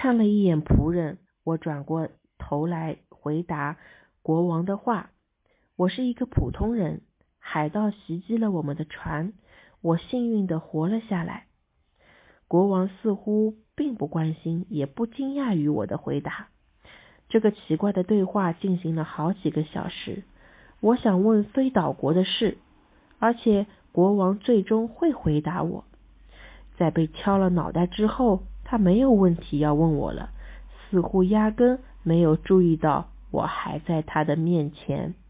看了一眼仆人，我转过头来回答国王的话。我是一个普通人，海盗袭击了我们的船，我幸运地活了下来。国王似乎并不关心，也不惊讶于我的回答。这个奇怪的对话进行了好几个小时。我想问飞岛国的事，而且国王最终会回答我。在被敲了脑袋之后，他没有问题要问我了，似乎压根没有注意到我还在他的面前。